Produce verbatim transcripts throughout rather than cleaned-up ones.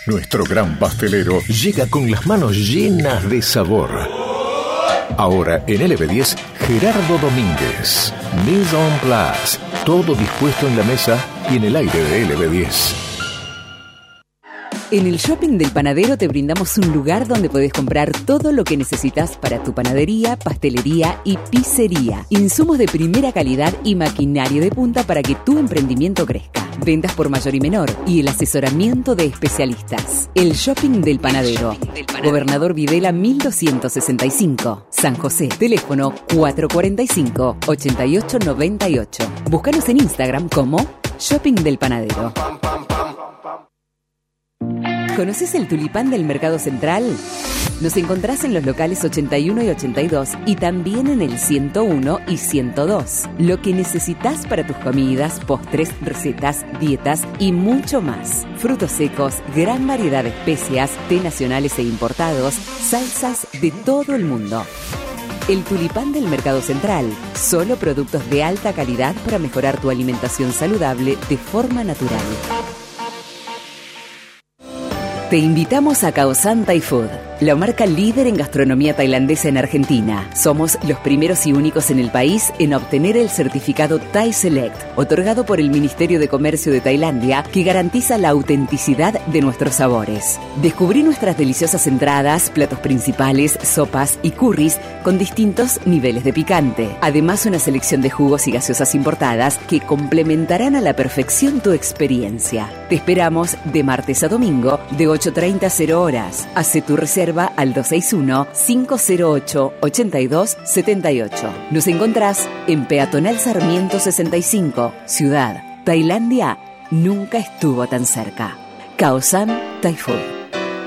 Nuestro gran pastelero llega con las manos llenas de sabor. Ahora en L B diez, Gerardo Domínguez. Mise en place. Todo dispuesto en la mesa y en el aire de L B diez. En el Shopping del Panadero te brindamos un lugar donde podés comprar todo lo que necesitas para tu panadería, pastelería y pizzería. Insumos de primera calidad y maquinaria de punta para que tu emprendimiento crezca. Ventas por mayor y menor y el asesoramiento de especialistas. El Shopping del Panadero. Shopping del Panadero. Gobernador Videla mil doscientos sesenta y cinco. San José. Teléfono cuatro cuatro cinco, ocho ocho nueve ocho. Búscanos en Instagram como Shopping del Panadero. ¿Conoces el tulipán del Mercado Central? Nos encontrás en los locales ochenta y uno y ochenta y dos y también en el ciento uno y ciento dos. Lo que necesitas para tus comidas, postres, recetas, dietas y mucho más. Frutos secos, gran variedad de especias, té nacionales e importados, salsas de todo el mundo. El tulipán del Mercado Central. Solo productos de alta calidad para mejorar tu alimentación saludable de forma natural. Te invitamos a Khao San Thai Food, la marca líder en gastronomía tailandesa en Argentina. Somos los primeros y únicos en el país en obtener el certificado Thai Select, otorgado por el Ministerio de Comercio de Tailandia, que garantiza la autenticidad de nuestros sabores. Descubrí nuestras deliciosas entradas, platos principales, sopas y curries con distintos niveles de picante. Además, una selección de jugos y gaseosas importadas que complementarán a la perfección tu experiencia. Te esperamos de martes a domingo de ocho treinta a cero horas. Hace tu reserva al dos seis uno, cinco cero ocho, ocho dos siete ocho. Nos encontrás en Peatonal Sarmiento sesenta y cinco, Ciudad. Tailandia nunca estuvo tan cerca. Khao San Thai Food.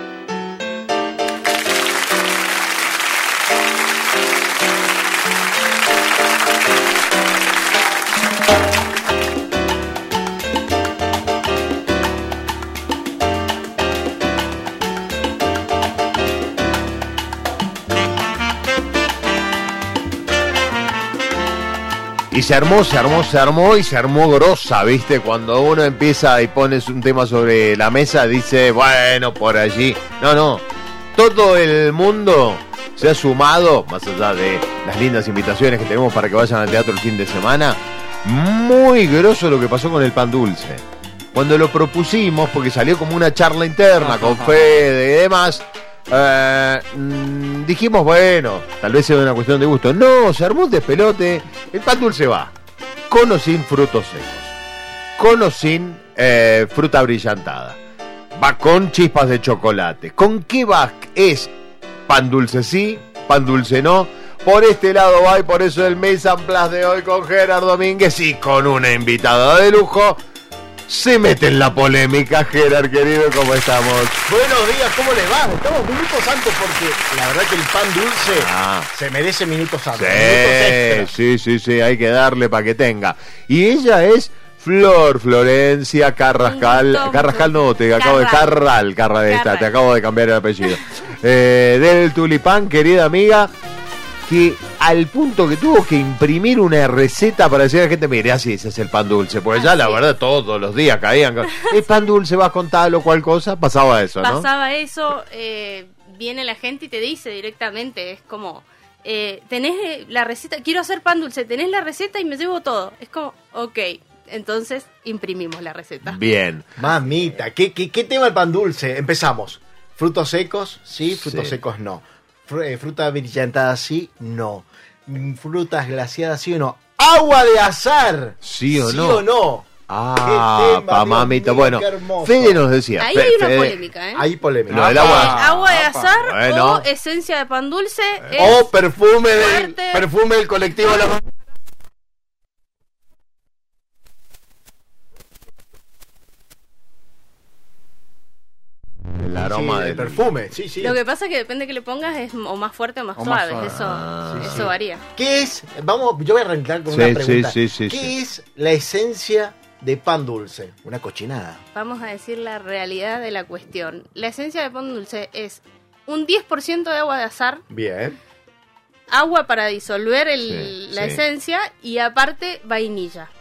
Y se armó, se armó, se armó y se armó grosa, ¿viste? Cuando uno empieza y pones un tema sobre la mesa, dice, bueno, por allí. No, no. Todo el mundo se ha sumado, más allá de las lindas invitaciones que tenemos para que vayan al teatro el fin de semana. Muy groso lo que pasó con el pan dulce. Cuando lo propusimos, porque salió como una charla interna con Fede y demás, eh, mmm, dijimos, bueno, tal vez sea una cuestión de gusto. No, se armó un despelote. El pan dulce va con o sin frutos secos, con o sin eh, fruta brillantada, va con chispas de chocolate. ¿Con qué va? Es pan dulce sí, pan dulce no. Por este lado va, y por eso el Mise en place de hoy con Gerardo Domínguez y con una invitada de lujo. Se mete en la polémica. Gerard, querido, ¿cómo estamos? Buenos días, ¿cómo le va? Estamos minutos antes porque la verdad que el pan dulce ah. se merece minutos antes. Sí, sí, sí, sí, hay que darle para que tenga. Y ella es Flor Florencia Carrascal. Carrascal no, te acabo de... Carral, Carral, esta, te acabo de cambiar el apellido. eh, del Tulipán, querida amiga, que al punto que tuvo que imprimir una receta para decir a la gente, mire, así ese es el pan dulce, porque ya la verdad todos los días caían con, el pan dulce vas con tal o cual cosa, pasaba eso, ¿no? Pasaba eso, eh, viene la gente y te dice directamente, es como, eh, tenés la receta, quiero hacer pan dulce, tenés la receta y me llevo todo, es como, ok, entonces imprimimos la receta. Bien. Mamita, ¿qué, qué, qué tema el pan dulce? Empezamos, frutos secos, sí, frutos sí. secos no. Fruta brillantada sí, no. Frutas glaciadas sí o no. Agua de azar sí o sí no. o no. Ah, pa mamita. Bueno, Fede nos decía. Ahí Fede, hay una Fede. polémica, ¿eh? Hay polémica. Lo del agua. Agua de azar bueno. o esencia de pan dulce. Eh. O perfume del, fuerte. perfume del colectivo La... El aroma sí, del perfume, sí, sí. Lo que pasa es que depende que le pongas es o más fuerte o más o suave, más suave. eso, Ah, eso sí. varía. ¿Qué es? Vamos, yo voy a arrancar con sí, una pregunta. Sí, sí, sí, ¿Qué sí. es la esencia de pan dulce? Una cochinada. Vamos a decir la realidad de la cuestión. La esencia de pan dulce es un diez por ciento de agua de azar. Bien. Agua para disolver el, Sí, la sí. esencia y aparte vainilla.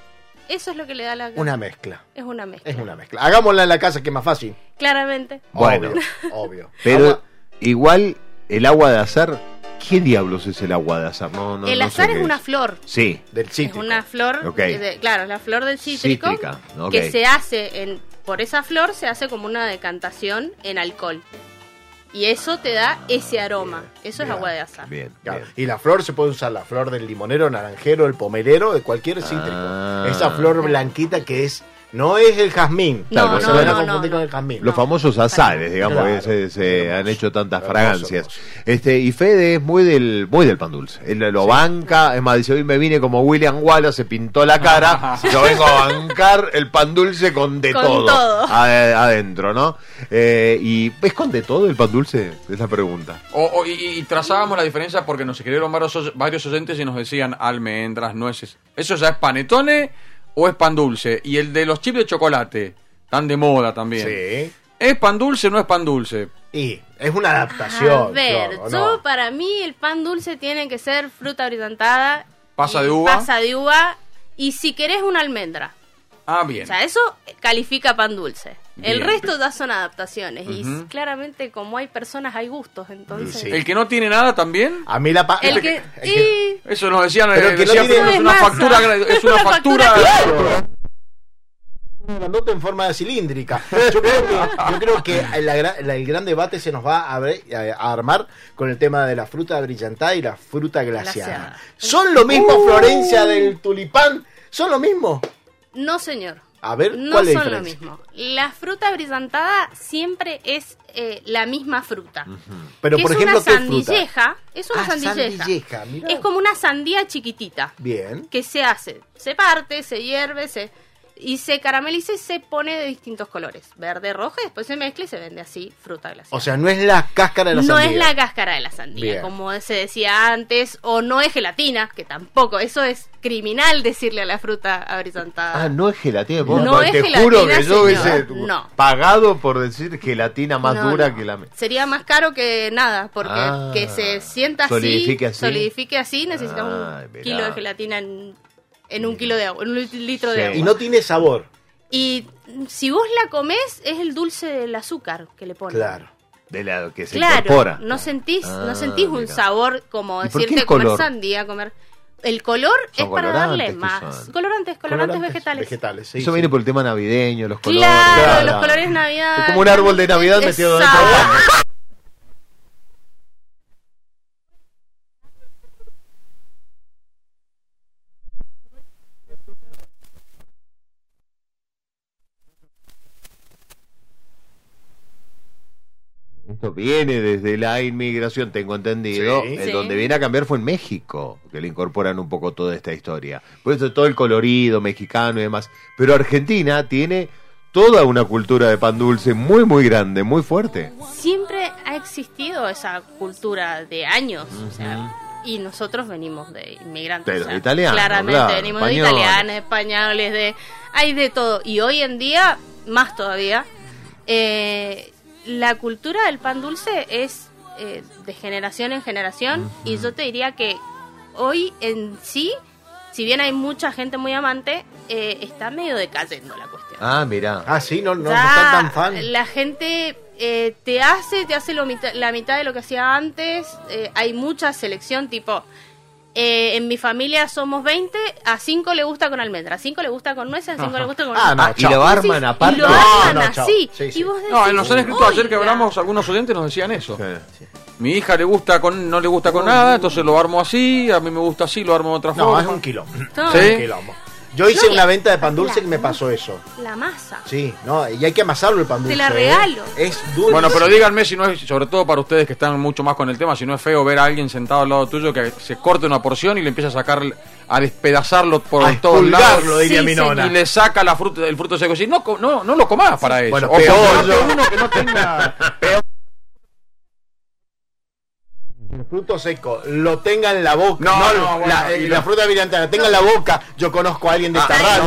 Eso es lo que le da la... Una mezcla. Es una mezcla. Es una mezcla. Hagámosla en la casa, que es más fácil. Claramente. Bueno. Obvio, obvio. Pero Agua- igual el agua de azar, ¿qué diablos es el agua de azar? No, no, el no azar sé es qué una flor. Sí. del cítrico. Es una flor, Ok. de- claro, la flor del cítrico, Cítrica, ok. que se hace, en, por esa flor se hace como una decantación en alcohol. Y eso te da ese aroma. Eso es Bien. agua de azar. Bien, Claro, bien. y la flor se puede usar, la flor del limonero, naranjero, el pomerero, de cualquier cítrico. Ah. Esa flor blanquita que es, no es el jazmín. No, se no, van a no, confundir no, con no. el jazmín. Los famosos azares, digamos, Claro. que se, se Hermoso. han hecho tantas Hermoso, fragancias. hermoso. Este, y Fede es muy del, muy del pan dulce. Él lo banca, es más, dice, hoy me vine como William Wallace, se pintó la cara, yo vengo a bancar el pan dulce con de Con todo, todo. ade- adentro, ¿no? Eh, y ¿es con de todo el pan dulce? Es la pregunta. O, o- y, y trazábamos la diferencia porque nos escribieron varios, oy- varios oyentes y nos decían almendras, nueces. ¿Eso ya es panetone o es pan dulce? Y el de los chips de chocolate, tan de moda también. Sí. ¿Es pan dulce o no es pan dulce? Y es una adaptación. A ver, Flor, ¿o yo no? para mí el pan dulce tiene que ser fruta brillantada. Pasa y de uva. Pasa de uva. Y si querés una almendra. Ah, bien. O sea, eso califica pan dulce. El Bien. resto ya son adaptaciones. Y Ujú. claramente, como hay personas, hay gustos. Entonces, Sí. ¿El que no tiene nada también? A mí la pa- el el que. el que- y- Eso nos decían, Pero eh, el que no decía tiene- Fernando, es una Es masa. factura, gra- es una Una factura, factura un grandote en forma de cilíndrica. Yo creo que, yo creo que el, gra- la- el gran debate se nos va a, ver- a- a armar con el tema de la fruta brillantada y la fruta glaciada. Glaciada. ¿Son lo mismo, Florencia, del tulipán? ¿Son lo mismo? No, señor. A ver, No ¿cuál es la son lo diferencia? mismo. La fruta brillantada siempre es eh, la misma fruta. Pero, que por es ejemplo, una ¿qué fruta? sandilleja. Es una Ah, sandilleja. sandilleja, mirá. Es como una sandía chiquitita. Bien. Que se hace. Se parte, se hierve, se... y se carameliza y se pone de distintos colores. Verde, rojo, y después se mezcla y se vende así, fruta glaciada. O sea, no es la cáscara de la no sandía. es la cáscara de la sandía, Bien. como se decía antes, o no es gelatina, que tampoco, eso es criminal decirle a la fruta abrillantada. Ah, no es gelatina. No vos- es te gelatina, juro que yo señor. hubiese No. pagado por decir gelatina más No, dura no. que la... Sería más caro que nada, porque Ah, que se sienta así, solidifique así. solidifique así, necesitamos Ay, un mirá. kilo de gelatina en, en un kilo de agua, en un litro de Sí. agua. Y no tiene sabor. Y si vos la comés, es el dulce del azúcar que le ponen. Claro. De la que se Claro, incorpora. no sentís, Ah, no sentís un mira. sabor como ¿Y por qué decirte el comer color? sandía, comer. El color Son es para darle colorantes, ¿qué más. son? Colorantes, colorantes, vegetales. Vegetales, sí. Eso sí. viene por el tema navideño, los colores. Claro, Claro. los colores de Navidad. Es como un árbol de Navidad metido dentro de Exacto. la- Esto viene desde la inmigración, tengo entendido. Sí. En Sí. donde viene a cambiar fue en México, que le incorporan un poco toda esta historia. Por eso todo el colorido mexicano y demás. Pero Argentina tiene toda una cultura de pan dulce muy, muy grande, muy fuerte. Siempre ha existido esa cultura de años. O sea, y nosotros venimos de inmigrantes. Pero o sea, italianos, claramente claro, venimos españoles. de italianos, españoles, de. Hay de todo. Y hoy en día, más todavía, eh, la cultura del pan dulce es eh, de generación en generación. Y yo te diría que hoy en sí, si bien hay mucha gente muy amante, eh, está medio decayendo la cuestión. Ah, mira. Ah, sí, no, no, no Ya están tan fan. La gente eh, te hace, te hace lo mitad- la mitad de lo que hacía antes. Eh, hay mucha selección, tipo, eh, en mi familia somos veinte, a cinco le gusta con almendra, a cinco le gusta con nueces, a cinco le gusta con... Ah, no, Ah, y chao. lo Vos arman decís, aparte. Y lo No, arman no, chao. así. Sí, sí. Y vos decís, No, nos han escrito ayer que "Oiga". hablamos, algunos oyentes nos decían eso. Sí. Mi hija le gusta con, no le gusta con nada, entonces lo armo así, a mí me gusta así, lo armo de otra No, forma. es un quilombo. No. ¿Sí? Es un quilombo. Yo hice No, una y- venta de pan dulce la- y me pasó eso. La masa. Sí, no, y hay que amasarlo el pan dulce. Te la ¿eh? regalo. Es dulce. Bueno, pero díganme si no es, sobre todo para ustedes que están mucho más con el tema, si no es feo ver a alguien sentado al lado tuyo que se corte una porción y le empieza a sacar, a despedazarlo por A todos expulgarlo, lados. diría Sí, mi sí, nona. Y le saca la fruta, el fruto seco. Y no, co- no, no lo comas para eso. Bueno, O peor, comprate yo- uno que no tenga. El fruto seco lo tenga en la boca. No, No, no, bueno, la, y eh, no. la fruta brillante la tenga en la boca. Yo conozco a alguien de esta Ay, radio.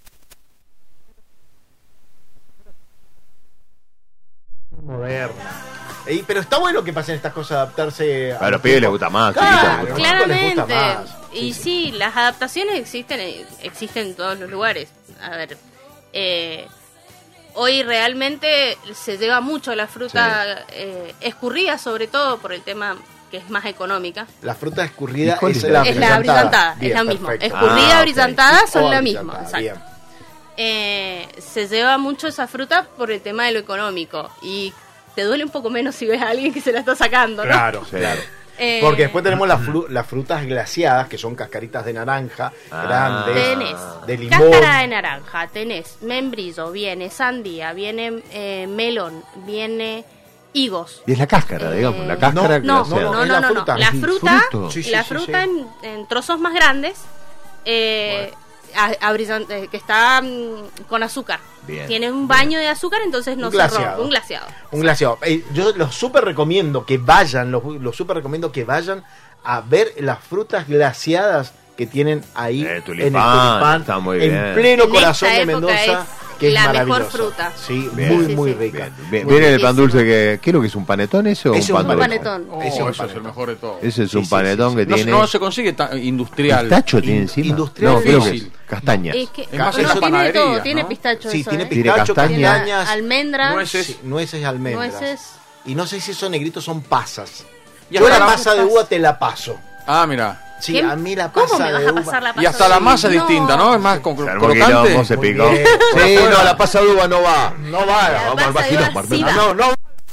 Moderna. Y, pero está bueno que pasen estas cosas, adaptarse A los pibes les gusta más. Claro, chiquitos, a los les gusta chicos les Claramente. gusta más. Y Sí, sí, las adaptaciones existen, eh, existen en todos los lugares. A ver, eh, hoy realmente se lleva mucho la fruta eh, escurrida, sobre todo por el tema que es más económica. La fruta escurrida ¿Y cuál es es la la- Es la brillantada, Bien, es la misma. perfecto. Escurrida, Ah, ok. brillantada son O la brillantada, misma. bien. Exacto. Eh, se lleva mucho esa fruta por el tema de lo económico. Y te duele un poco menos si ves a alguien que se la está sacando, ¿no? Claro, Sí. claro. Eh, Porque después tenemos las, fru- las frutas glaciadas, que son cascaritas de naranja, Ah. grandes, Tenés de limón. cáscara de naranja, tenés membrillo, viene sandía, viene eh, melón, viene higos. Y es la cáscara, Eh, digamos, la cáscara No, glaseada. no, no, es no, la no, no. fruta. La Es el fruta, fruto. Sí, sí, la sí, fruta sí. En, en trozos más grandes, eh, a- a brillan- eh, que está mm, con azúcar. Bien, Tiene un baño de azúcar, entonces no Un se glaseado. rompe. Un glaseado. Un glaseado. Eh, yo los súper recomiendo que vayan, los, los súper recomiendo que vayan a ver las frutas glaciadas que tienen ahí Eh, en tulipán, el tulipán, está muy en bien. pleno En corazón esta de época Mendoza, es que es la mejor maravillosa. fruta. Sí, Bien. muy, Sí, muy sí. rica. Bien, bien. Muy Viene el rica. pan dulce que... ¿Qué es lo que es? ¿Un panetón ese o Ese un es un pan dulce? panetón. Oh, Ese es un eso es panetón. el mejor de todo. Ese es Sí, un sí, panetón sí, que No, tiene... no se consigue ta- industrial. ¿Pistacho tiene In- encima? industrial No, creo que es difícil. castaña. Es que Es más no, una tiene de panadería, todo, tiene ¿no? pistacho Sí, eso, tiene ¿eh? Tiene pistacho, castaña. castañas, Almendras, Nueces. sí, nueces y almendras. nueces. Y no sé si esos negritos son pasas. Y Yo hasta la la- masa de uva te la paso. Ah, mira. Sí, ¿Qué? a mí la pasa ¿Cómo me vas de a uva. pasar la Y pasa hasta de la uva? masa es No. distinta, ¿no? Es más con Se armó quilombo, crocante. se Muy picó. bien. Sí, no, la pasa de uva no va. No va, La vamos al pasa de vacío, uva Martín. sí va. no, no.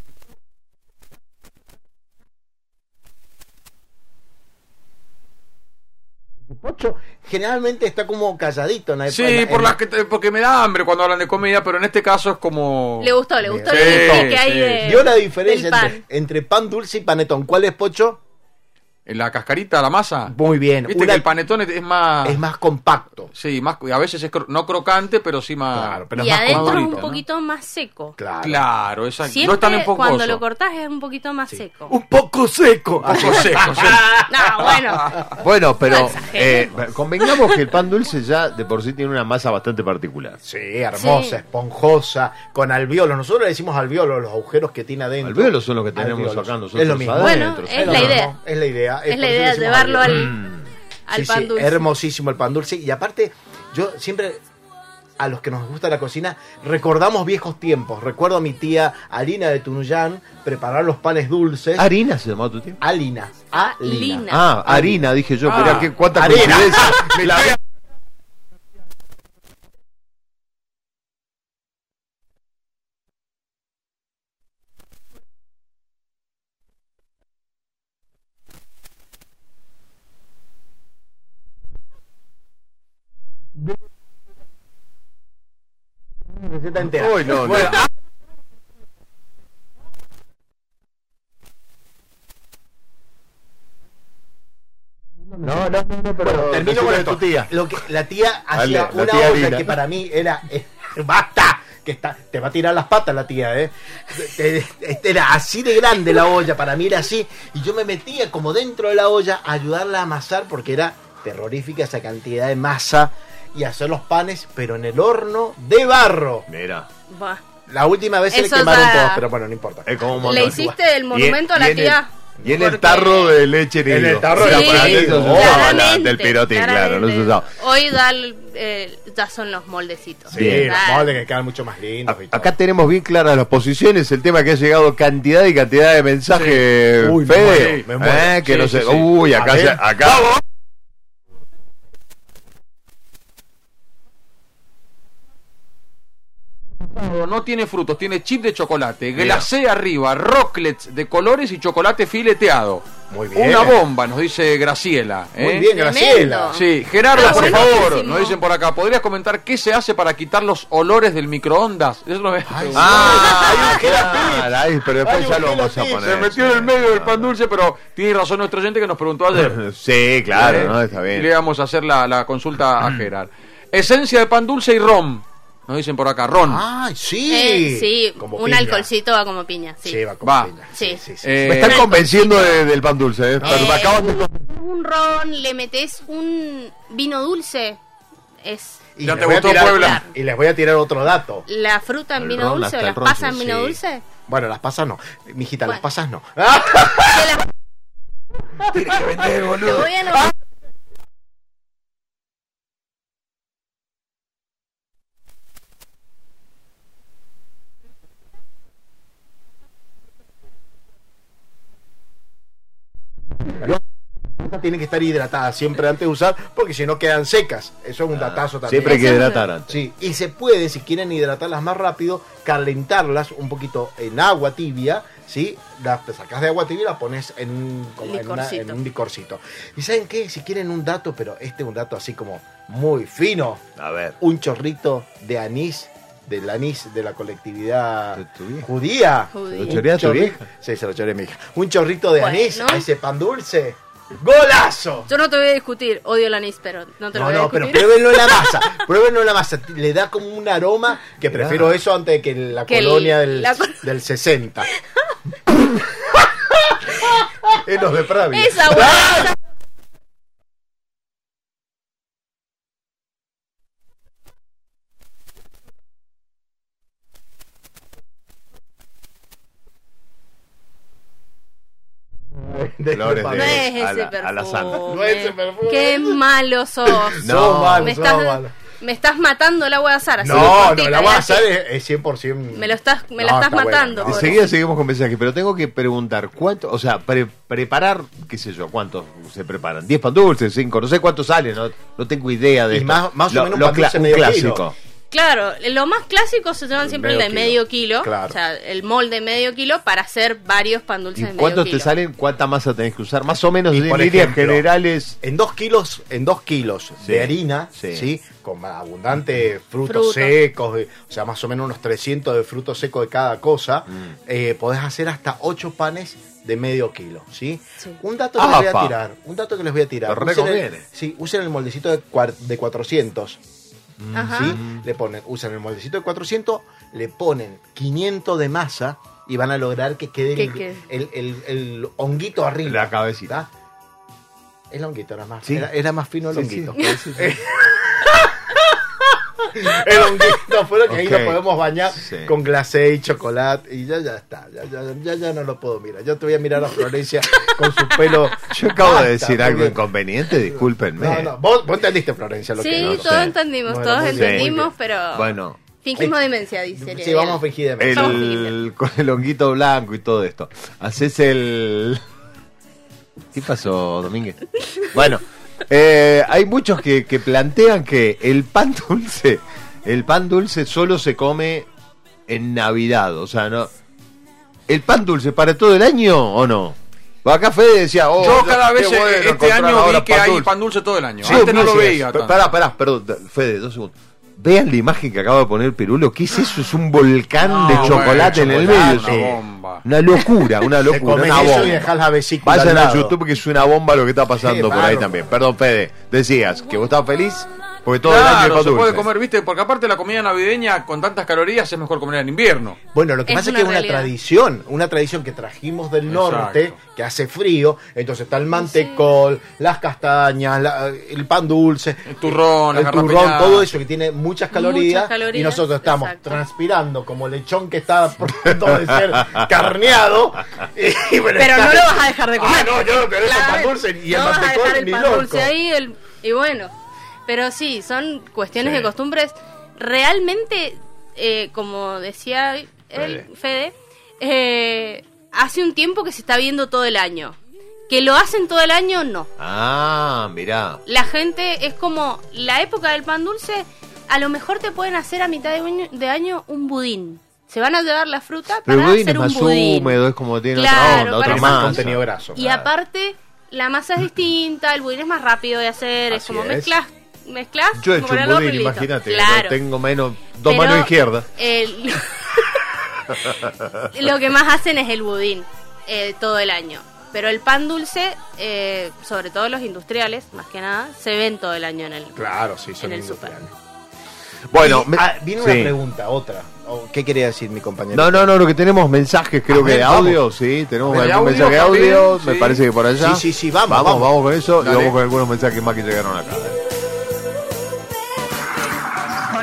Pocho generalmente está como calladito en la Sí, en- por en- la que te- porque me da hambre cuando hablan de comida, pero en este caso es como... Le gustó, le gustó Sí, el pique que hay sí. de, Vio la diferencia del pan. entre, entre pan dulce y panetón. ¿Cuál es, Pocho? En la cascarita, la masa. Muy bien. Viste Una que el panetón es es más... es más compacto. Sí, más, a veces es cro- no crocante, pero sí más... Claro, pero Y es más adentro es madurito, un ¿no? poquito más seco. Claro. Claro, exacto. Siempre no es tan empocoso. cuando lo cortás es un poquito más seco. Un poco seco. Un poco seco, sí. No, bueno. Bueno, pero No eh, exageremos. convengamos que el pan dulce ya de por sí tiene una masa bastante particular. Sí, hermosa, Sí. esponjosa, con alvéolos. Nosotros le decimos alvéolos, los agujeros que tiene adentro. Alvéolos son los que tenemos Alvéolos. acá nosotros Es lo mismo. adentro. Bueno, sí. es lo la mismo, idea. Es la idea. Es por la eso idea le de decimos llevarlo alvéolos. al, al Sí, pan sí, dulce. hermosísimo el pan dulce. Y aparte, yo siempre, a los que nos gusta la cocina, recordamos viejos tiempos. Recuerdo a mi tía Alina de Tunuyán preparar los panes dulces. ¿Harina se llamaba tu tío? Alina. Alina. Alina. Ah, harina, dije yo. Ah, Mirá que cuánta harina. coincidencia. Me la- Receta entera. Uy, no, no. Bueno, No, no, no, no, pero termino con decime de esto. tu tía. Lo que, la tía Dale, hacía la una tía olla Alina. que para mí era. eh, ¡Basta! Que está, te va a tirar las patas la tía, ¿eh? Te- te- Era así de grande la olla, para mí era así. Y yo me metía como dentro de la olla a ayudarla a amasar porque era terrorífica esa cantidad de masa y hacer los panes, pero en el horno de barro. Mira, Buah. La última vez se le Eso quemaron ya- todos, pero bueno, no importa. es como un montón. Le hiciste el monumento a la Y en el- tía. Y en el Porque- tarro de leche En el nido. tarro Sí, de la panela, Eso se oh, usaba, la- claramente, del pirotín, claro, no se claramente. usaba. Hoy ya, el- eh, ya son los moldecitos. Sí, Bien. los Ya- moldes que quedan mucho más lindos y todo. Acá tenemos bien claras las posiciones, el tema que ha llegado cantidad y cantidad de mensajes, Uy, me Fede, muero, me muero. eh, que Sí, no sí, sé, sí. uy, A acá, ver. se- acá, No tiene frutos, tiene chip de chocolate, glacé arriba, rocklets de colores y chocolate fileteado. Muy bien. Una bomba, nos dice Graciela. ¿eh? Muy bien, Tremendo. Graciela. Sí, Gerardo, Ah, por buenísimo. favor, nos dicen por acá, ¿podrías comentar qué se hace para quitar los olores del microondas? Eso lo ves. ah, hay un Gela Ay, pero después Hay ya un lo vamos a Gela poner. Se metió en el medio del pan dulce, pero tiene razón nuestro oyente que nos preguntó ayer. Sí, claro, ¿Eh? no, está Y le bien. vamos a hacer la, la consulta a Gerard. Esencia de pan dulce y ron. Nos dicen por acá, ron. Ay, sí. Eh, sí, Como un piña. alcoholcito va como piña. Sí. Sí, va como Va. piña. Sí. Eh, Me están un convenciendo alcoholcito. de- del pan dulce, ¿eh? Pero me Eh, acaban de... Un ron, le metes un vino dulce. Es Y Ya les te voy a gustó tirar- Puebla. Y les voy a tirar otro dato. ¿La fruta en El vino ron, dulce hasta o el las ron, pasas en sí, vino sí. dulce? Bueno, las pasas no. Mijita, las Bueno. pasas no. Tienes que vender, Te boludo. voy a nombrar. Tienen que estar hidratadas siempre antes de usar, porque si no quedan secas. Eso es un datazo también. Siempre hay que Eso es hidratar antes. Sí, y se puede, si quieren hidratarlas más rápido, calentarlas un poquito en agua tibia, ¿sí? Las sacas de agua tibia y las pones en un, como en una- Licorcito. en un licorcito. ¿Y saben qué? Si quieren un dato, pero este es un dato así como muy fino, A ver. un chorrito de anís, del anís de la colectividad ¿De tu vieja? judía. Judía. ¿Lo Un chorea tu chorri- vieja? Sí, se lo choré a mi hija. Un chorrito de Bueno. anís a ese pan dulce. ¡Golazo! Yo no te voy a discutir, odio el anís, pero no te lo No, voy a no, pero discutir. pruébenlo en la masa. Pruébenlo en la masa. Le da como un aroma que prefiero eso antes que la Que el- colonia del, la- del sesenta. En los de Pravia. Esa hueá. De Flores No de- es a ese la- a la santa. perfume. No es ese perfume. Qué malo sos. No. Somos malos, me, somos estás, malos. me estás matando el agua de azar. así de No, no, cortita, la ¿eh? voy a Así. hacer es, es cien por ciento. Me lo estás, me la No, estás está bueno, matando. no. pobre. Enseguida seguimos con mensajes, pero tengo que preguntar, ¿cuánto, o sea, pre- preparar, qué sé yo, cuántos se preparan? ¿diez pan dulces, cinco? No sé cuántos salen, no, no tengo idea de Y esto. más- más o Lo- menos lo pan dulce cla- un medio clásico. kilo. Claro, lo más clásico se llevan siempre el Medio de kilo. medio kilo. Claro. O sea, el molde medio kilo para hacer varios pan ¿Y dulces de medio cuántos kilo. te salen? ¿Cuánta masa tenés que usar? Más o menos, Y en por líneas ejemplo, generales. En dos kilos, en dos kilos Sí, de harina, sí. sí. Con abundante frutos Fruto. secos, de- o sea, más o menos unos trescientos de frutos secos de cada cosa, Mm. eh, podés hacer hasta ocho panes de medio kilo, ¿sí? Sí. Un dato que les voy ¡Apa! a tirar, un dato que les voy a tirar. Te Usen el- reconviene. sí, usen el moldecito de, cuar- de cuatrocientos. Ajá. ¿Sí? Le ponen, usan el moldecito de cuatrocientos, le ponen quinientos de masa y van a lograr que quede Que el, quede. el, el- el honguito arriba. La cabecita. ¿Tá? El honguito era más, Sí. era, era más fino el Sí, honguito. sí, sí, sí. El honguito fue lo que ahí Ok. lo podemos bañar Sí. con glacé y chocolate y ya ya está, ya, ya, ya, ya no lo puedo mirar. Yo te voy a mirar a Florencia con su pelo. Yo acabo Basta, de decir algo porque- inconveniente, discúlpenme. No, no, vos, vos entendiste, Florencia, lo Sí, que no todos sé. entendimos, Bueno, todos muy bien, entendimos, muy pero Bueno, fingimos demencia, dice. Sí, vamos a fingir de Somos el, con el honguito blanco y todo esto. Haces el... ¿Qué pasó, Domínguez? Bueno, eh, hay muchos que, que plantean que el pan dulce, el pan dulce solo se come en Navidad, o sea, no... ¿El pan dulce para todo el año o no? Acá Fede decía, oh, Yo cada vez qué eh, bueno este encontrar año ahora vi que pan hay dulce. pan dulce todo el año. Sí, Antes no lo sí, veía. sí. tanto. Pará, pará, perdón, Fede, dos segundos. Vean la imagen que acaba de poner Pirulo. ¿Qué es eso? Es un volcán No, de chocolate bueno, en el chocolate, medio. una Sí. bomba. Una locura, una Te locura, comes una eso y bomba. dejás la vesícula Vayan al a lado. YouTube que es una bomba lo que está pasando Qué por ahí bárbaro. también. Perdón, Fede. Decías que vos estabas feliz porque todo el año Claro, es se pan puede dulce. comer, viste, porque aparte la comida navideña con tantas calorías es mejor comer en invierno. Bueno, lo que Es pasa es una que es una realidad. tradición, una tradición que trajimos del norte, Exacto. que hace frío, entonces está el mantecol, las castañas, la- el pan dulce, El turrón, la el turrón, garrapiñada. todo eso que tiene muchas calorías, Muchas calorías, y nosotros estamos exacto. transpirando como lechón que está a punto de ser carneado. Y, bueno, Pero está- no lo vas a dejar de comer. Ah, no, yo no, pero eso es pan Claro, dulce y el no vas a mantecol dejar el ni pan loco. dulce ahí el- y bueno. Pero sí, son cuestiones Sí. de costumbres. Realmente, eh, como decía el Fede. Fede, eh, hace un tiempo que se está viendo todo el año. Que lo hacen todo el año, no. Ah, mirá. La gente es como la época del pan dulce, a lo mejor te pueden hacer a mitad de año, de año un budín. Se van a llevar la fruta Pero para el budín hacer es un más budín. húmedo, es como tiene Claro, otra onda, otra parece- más masa. contenido graso. Y Claro. aparte, la masa es distinta, el budín es más rápido de hacer, es Así como es. mezclas, mezclas. Yo he hecho como un en el horno budín, y listo. imagínate. Claro. No tengo menos dos Pero manos izquierdas. el- Lo que más hacen es el budín eh, todo el año. Pero el pan dulce, eh, sobre todo los industriales, más que nada, se ven todo el año en el, Claro, sí, son en el industriales. Bueno, Y, me- ah, viene sí. una pregunta, otra. Oh, ¿Qué quería decir mi compañero? No, no, no, lo que tenemos mensajes, creo A que ver, de vamos. audio, sí, tenemos ¿De algún audio mensaje de también? audio, me Sí. parece que por allá. Sí, sí, sí, vamos, vamos, vamos. vamos con eso Dale. y vamos con algunos mensajes más que llegaron acá.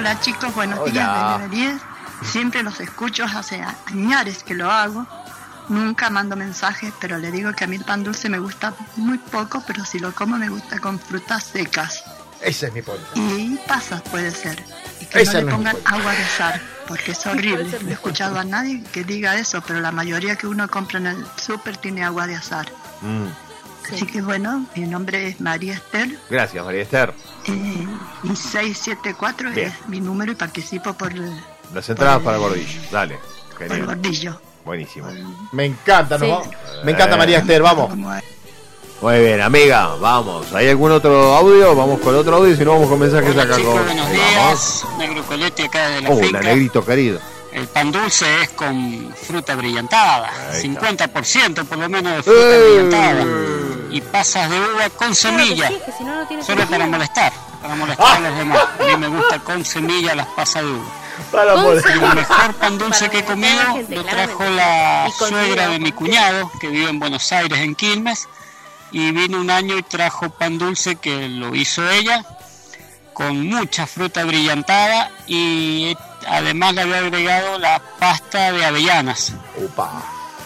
Hola chicos, buenos Hola. días de diez. Siempre los escucho, hace años que lo hago. Nunca mando mensajes, pero le digo que a mí el pan dulce me gusta muy poco, pero si lo como me gusta con frutas secas. Ese es mi punto. Y pasas puede ser. Y que Esa no le no es mi pongan punto. agua de sal, porque es horrible. No he escuchado a nadie que diga eso, pero la mayoría que uno compra en el súper tiene agua de azar. Mm. Así que bueno, mi nombre es María Esther. Gracias, María Esther. Eh, y seiscientos setenta y cuatro Bien. es mi número y participo por el, Las entradas Por para el- Gordillo. Dale. por el Genial. gordillo. Buenísimo. Me encanta, ¿no? Sí. Me encanta María Esther, vamos. Como es. Muy bien, amiga, vamos. ¿Hay algún otro audio? Vamos con otro audio y si no vamos con mensajes Hola acá chicos, con... buenos Vamos. días. Negro Colete acá de la Oh, finca. la negrito querido. El pan dulce es con fruta brillantada. Ahí está. cincuenta por ciento por lo menos de fruta ¡Eh! brillantada. Y pasas de uva con semilla. Claro que sí, que si no, no tiene Solo para sentido. molestar. Para molestar a los demás. A mí me gusta con semilla las pasas de uva. Para Con poder- semilla. El mejor pan dulce Para que he molestar a comido la gente, lo claramente. trajo la Y con suegra semilla. de mi cuñado, que vive en Buenos Aires, en Quilmes. Y vino un año y trajo pan dulce que lo hizo ella, con mucha fruta brillantada y además le había agregado la pasta de avellanas. Upa.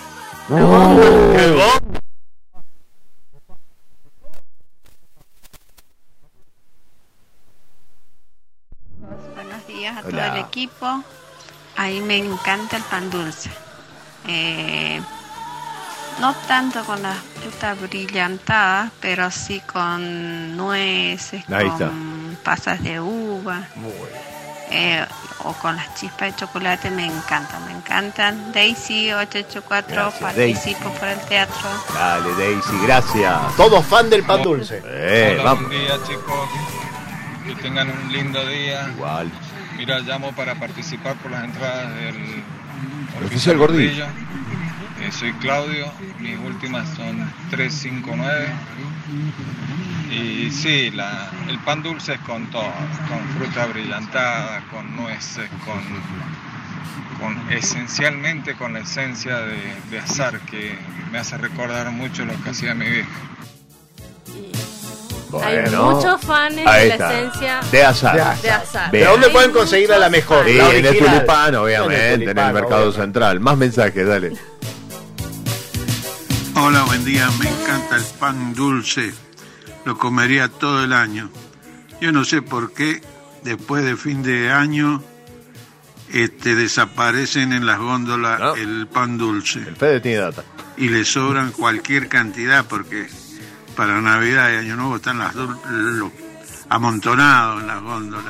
Buenos días a Hola. todo el equipo. A mí me encanta el pan dulce. Eh, no tanto con las frutas brillantadas, pero sí con nueces, Ahí con está. pasas de uva, eh, o con las chispas de chocolate. Me encantan, me encantan. Daisy ocho ocho cuatro, Gracias, participo por el teatro. Dale, Daisy, gracias. Todos fan del pan dulce. Eh, Hola, vamos. buen día chicos, que tengan un lindo día. Igual. Mira, llamo para participar por las entradas del Oficial Gordillo. Eh, soy Claudio, mis últimas son tres cinco nueve. Y sí, la, el pan dulce es con todo, con fruta brillantada, con nueces, con, con esencialmente con la esencia de, de azar, que me hace recordar mucho lo que hacía mi vieja. Hay Bueno. muchos fans Ahí de está. la esencia De azar. De azar. de azar. Bien. ¿De dónde Hay pueden conseguir a la muchos mejor? fans. Sí, La en el original. tulipán, obviamente, en el, tulipán, mercado obviamente. central. Más mensajes, dale. Hola, buen día. Me encanta el pan dulce. Lo comería todo el año. Yo no sé por qué después de fin de año este, desaparecen en las góndolas No. el pan dulce El Fede tiene data. y le sobran cualquier cantidad porque para Navidad y Año Nuevo están las dul- lo- amontonados en las góndolas.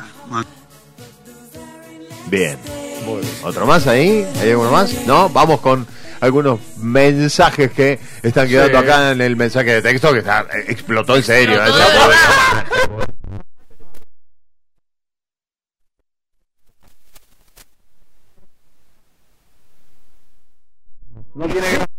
Bien. ¿Otro más ahí? ¿Hay alguno más? ¿No? Vamos con algunos mensajes que están quedando Sí. acá en el mensaje de texto que está, eh, explotó en serio. ¿eh? Explotó Ya de puede- No tiene gra-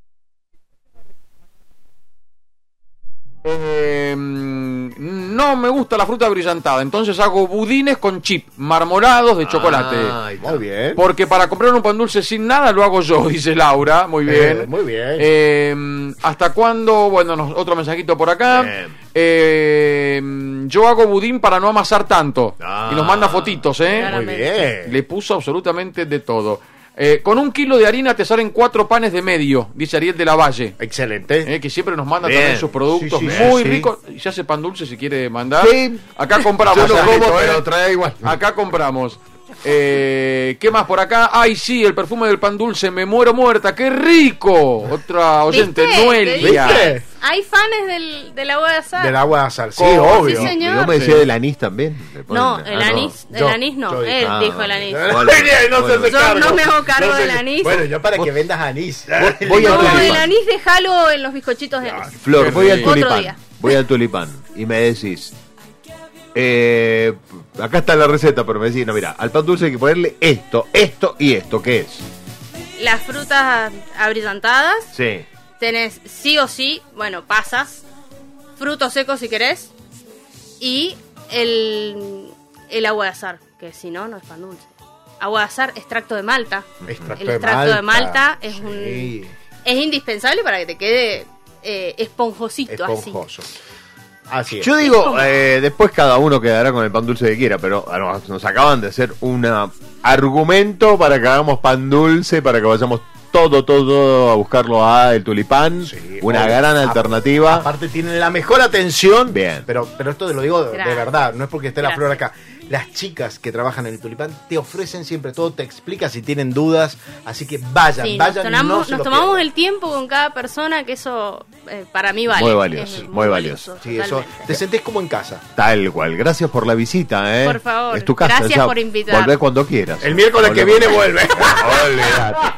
Eh, no me gusta la fruta brillantada, entonces hago budines con chip, marmolados de chocolate. Ah, ahí está. Muy bien. Porque para comprar un pan dulce sin nada lo hago yo, dice Laura. Muy bien. Eh, muy bien. Eh, ¿Hasta cuándo? Bueno, nos- otro mensajito por acá. Bien. Eh, yo hago budín para no amasar tanto. Ah. Y nos manda fotitos, ¿eh? Claro. Muy bien. Le puso absolutamente de todo. Eh, con un kilo de harina te salen cuatro panes de medio, dice Ariel de la Valle. Excelente. Eh, que siempre nos manda Bien. también sus productos Sí, sí, muy sí. ricos. Y se hace pan dulce si quiere mandar. Sí. Acá compramos. Yo no Carlito, como, eh. pero trae igual. Acá compramos. Eh, ¿Qué más por acá? Ay, sí, el perfume del pan dulce. Me muero muerta. ¡Qué rico! Otra oyente, ¿Viste? Noelia. ¿Viste? ¿Viste? Hay fans del, del agua de azar. Del agua de azar. Sí, ¿Cómo? obvio. Sí, señor. Yo me decía del anís también. Le ponen- No, ah, el anís, el Yo, anís no, yo dije. él Ah, dijo el anís. vale. no se Bueno, hace yo cargo. no me hago cargo No se- del anís. Bueno, yo para que vendas anís. Voy al No, tulipán. el anís déjalo en los bizcochitos de anís. Flor, Qué voy al rico. Otro tulipán. día. Voy al tulipán. Y me decís. Eh, acá está la receta, pero me decís, no, mira, al pan dulce hay que ponerle esto, esto y esto. ¿Qué es? Las frutas abrillantadas, Sí. tenés sí o sí, bueno, pasas, frutos secos si querés, y el, el agua de azar, que si no, no es pan dulce. Agua de azar, extracto de malta. Extracto El de extracto de Malta. malta es Sí. un es indispensable para que te quede eh, esponjosito así. Esponjoso. Así es. Yo digo, eh, después cada uno quedará con el pan dulce que quiera, pero bueno, nos acaban de hacer un argumento para que hagamos pan dulce, para que vayamos todo, todo a buscarlo a El Tulipán. Sí, una obvio. gran A- alternativa. Aparte tienen la mejor atención. Bien. Pero, pero esto te lo digo de, de Gracias. verdad, no es porque esté la Gracias. flor acá. Las chicas que trabajan en El Tulipán te ofrecen siempre todo, te explican si tienen dudas, así que vayan, Sí, nos vayan, tomamos, no se nos lo tomamos pierdan. el tiempo con cada persona, que eso eh, para mí vale. Muy valioso, Es muy valioso. Sí, eso, totalmente. te sentís como en casa. Tal cual. Gracias por la visita, ¿eh? Por favor. Es tu casa. Gracias ya por invitarme. Volvé cuando quieras. El miércoles que Volvé viene cuando- vuelve. Olvídate.